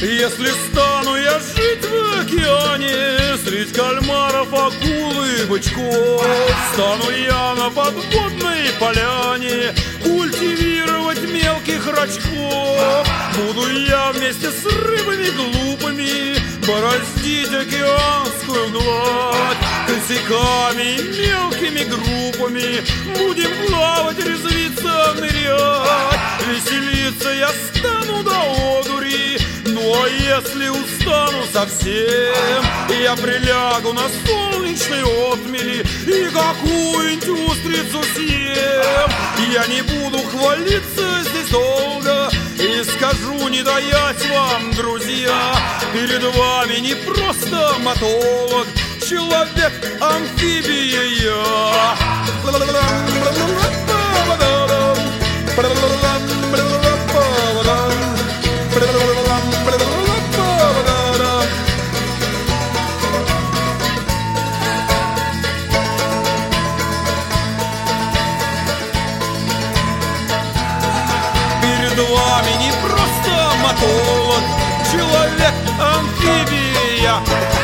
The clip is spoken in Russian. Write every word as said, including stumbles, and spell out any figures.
Если стану я жить в океане средь кальмаров, акул и бычков, стану я на подводной поляне культивировать мелких рачков. Буду я вместе с рыбами глупыми бороздить океанскую гладь. Косяками и мелкими группами будем плавать, резвиться, нырять. Веселиться я стану до одури. Ну а если устану совсем, я прилягу на солнечной отмели и какую-нибудь устрицу съем. Я не буду хвалиться здесь долго и скажу, не даять вам, друзья, перед вами не просто мотолог, человек-амфибия я. Перед вами не просто мотолог, человек-амфибия.